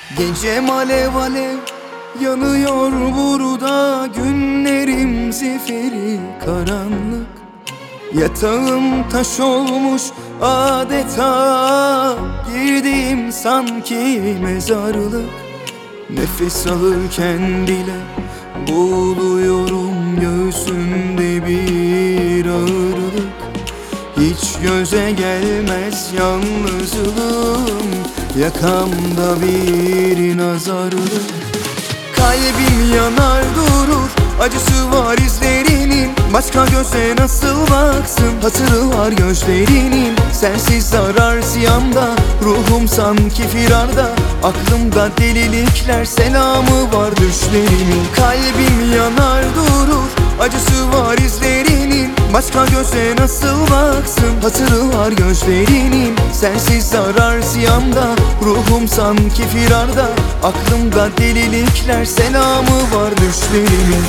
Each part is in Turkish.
Gecem alev alev yanıyor burada, günlerim zifiri karanlık. Yatağım taş olmuş adeta, girdiğim sanki mezarlık. Nefes alırken bile boğuluyorum, göğsümde bir ağırlık. Hiç göze gelmez yalnızlığım, yakamda bir nazarlık. Kalbim yanar durur, acısı var izlerinin. Başka göze nasıl baksın, hatırı var gözlerinin. Sensiz zarar ziyamda, ruhum sanki firarda. Aklımda delilikler, selamı var düşlerimin. Kalbim yanar durur, acısı var izlerinin. Başka göze nasıl baksın, hatırı var gözlerinin. Sensiz zarar ziyamda, ruhum sanki firarda. Aklımda delilikler, selamı var düşlerimin.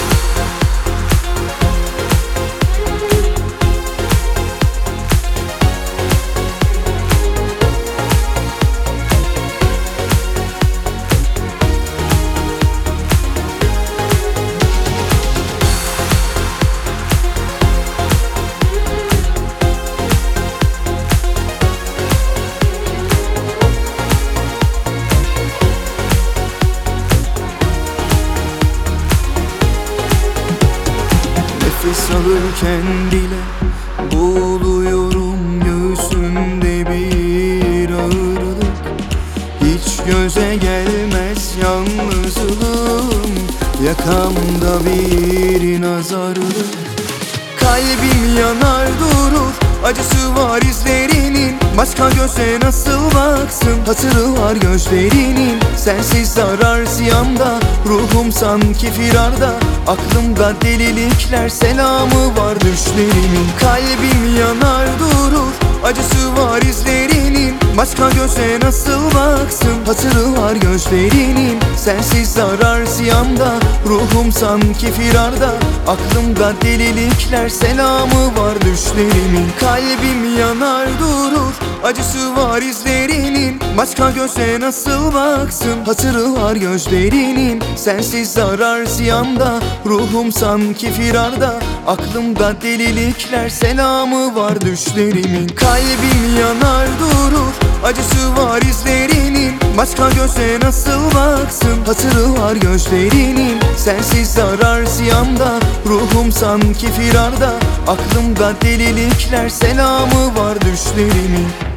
Nefes alırken bile boğuluyorum, göğsümde bir ağırlık. Hiç göze gelmez yalnızlığım, yakamda bir nazarlık. Kalbim yanar durur, acısı var izlerinin. Başka göze nasıl baksın, hatırı var gözlerinin. Sensiz zarar ziyamda, ruhum sanki firarda. Aklımda delilikler, selamı var düşlerimin. Kalbim yanar durur, acısı var izlerinin. Başka göze nasıl baksın, hatırı var gözlerinin. Sensiz zarar ziyamda, ruhum sanki firarda. Aklımda delilikler, selamı var düşlerimin. Kalbim yanar durur, acısı var izlerinin. Başka göze nasıl baksın, hatırı var gözlerinin. Sensiz zarar ziyamda, ruhum sanki firarda. Aklımda delilikler, selamı var düşlerimin. Kalbim yanar durur, acısı var izlerinin. Başka göze nasıl baksın, hatırı var gözlerinin. Sensiz zarar ziyamda, ruhum sanki firarda. Aklımda delilikler, selamı var düşlerimin.